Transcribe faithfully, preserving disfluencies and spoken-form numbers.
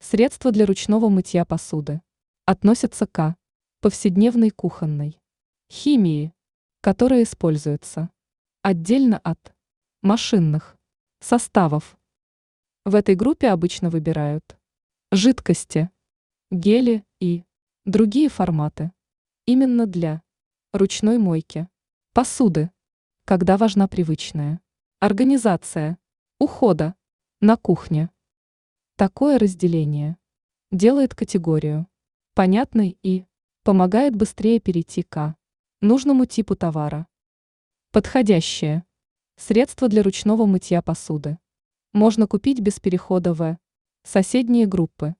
Средства для ручного мытья посуды относятся к повседневной кухонной химии, которая используется отдельно от машинных составов. В этой группе обычно выбирают жидкости, гели и другие форматы именно для ручной мойки посуды, когда важна привычная организация ухода на кухне. Такое разделение делает категорию понятной и помогает быстрее перейти к нужному типу товара. Подходящее средство для ручного мытья посуды можно купить без перехода в соседние группы.